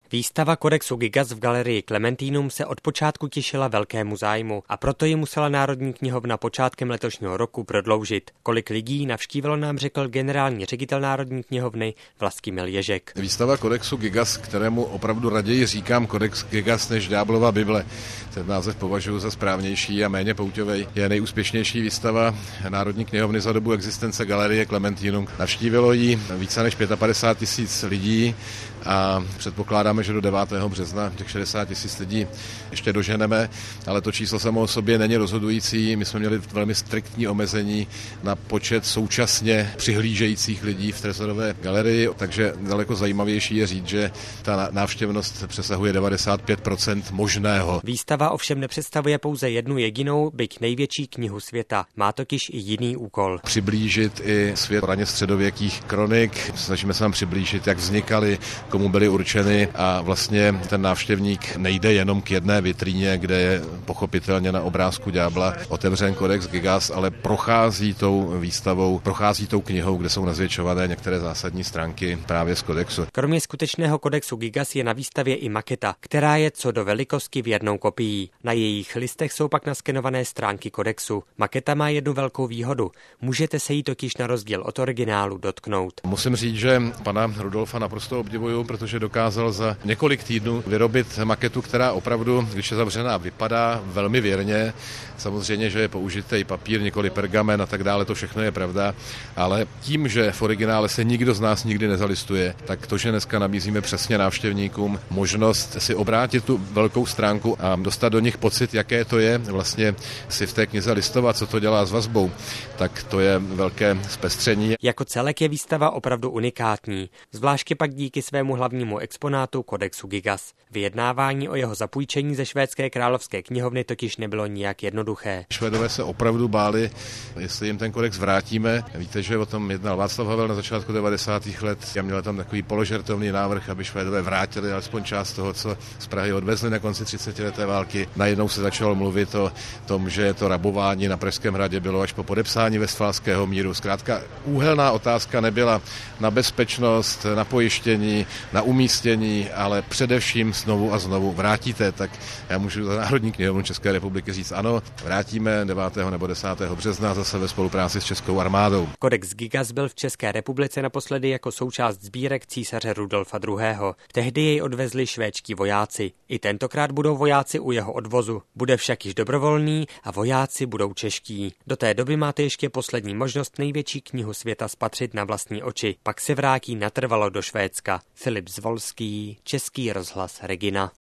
Výstava Kodexu Gigas v galerii Klementínum se od počátku těšila velkému zájmu a proto ji musela Národní knihovna počátkem letošního roku prodloužit. Kolik lidí navštívilo, nám řekl generální ředitel Národní knihovny Vlastimil Ježek. Výstava Kodexu Gigas, kterému opravdu raději říkám Kodex Gigas než Ďáblova Bible. Ten název považuji za správnější a méně pouťovej. Je nejúspěšnější výstava Národní knihovny za dobu existence galerie Klementínum. Navštívilo ji více než 55 000 lidí a předpokládáme, že do 9. března těch 60 000 lidí ještě doženeme, ale to číslo samo o sobě není rozhodující. My jsme měli velmi striktní omezení na počet současně přihlížejících lidí v Trezorové galerii, takže daleko zajímavější je říct, že ta návštěvnost přesahuje 95% možného. Výstava ovšem nepředstavuje pouze jednu jedinou, byť největší knihu světa. Má totiž i jiný úkol. Přiblížit i svět raně středověkých kronik. Snažíme se vám přiblížit, jak vznikaly, komu byly určeny a vlastně ten návštěvník nejde jenom k jedné vitríně, kde je pochopitelně na obrázku ďábla otevřen Kodex Gigas, ale prochází tou výstavou, prochází tou knihou, kde jsou nazvětšované některé zásadní stránky právě z kodexu. Kromě skutečného Kodexu Gigas je na výstavě i maketa, která je co do velikosti věrnou kopií. Na jejich listech jsou pak naskenované stránky kodexu. Maketa má jednu velkou výhodu. Můžete se jí totiž na rozdíl od originálu dotknout. Musím říct, že pana Rudolfa naprosto obdivuju, protože dokázal za několik týdnů vyrobit maketu, která opravdu, když je zavřená, vypadá velmi věrně. Samozřejmě, že je použitý papír, nikoli pergamen a tak dále, to všechno je pravda, ale tím, že v originále se nikdo z nás nikdy nezalistuje, tak to, že dneska nabízíme přesně návštěvníkům možnost si obrátit tu velkou stránku a dostat do nich pocit, jaké to je vlastně si v té knize listovat, co to dělá s vazbou, tak to je velké zpestření. Jako celek je výstava opravdu unikátní, zvláště pak díky svému hlavnímu exponátu Kodexu Gigas. Vyjednávání o jeho zapůjčení ze švédské královské knihovny totiž nebylo nijak jednoduché. Švédové se opravdu báli, jestli jim ten kodex vrátíme. Víte, že o tom jednal Václav Havel na začátku 90. let a měl tam takový položertovný návrh, aby Švédové vrátili alespoň část toho, co z Prahy odvezli na konci 30leté války. Najednou se začalo mluvit o tom, že to rabování na Pražském hradě bylo až po podepsání Vestfálského míru. Zkrátka úhelná otázka nebyla na bezpečnost, na pojištění, na umístění, ale především znovu a znovu vrátíte, tak já můžu za Národní knihovnu České republiky říct ano, vrátíme 9. nebo 10. března zase ve spolupráci s Českou armádou. Kodex Gigas byl v České republice naposledy jako součást sbírek císaře Rudolfa II. Tehdy jej odvezli švédští vojáci. I tentokrát budou vojáci u jeho odvozu. Bude však již dobrovolný a vojáci budou čeští. Do té doby máte ještě poslední možnost největší knihu světa spatřit na vlastní oči. Pak se vrátí natrvalo do Švédska. Filip Zvolský, Český rozhlas Regina.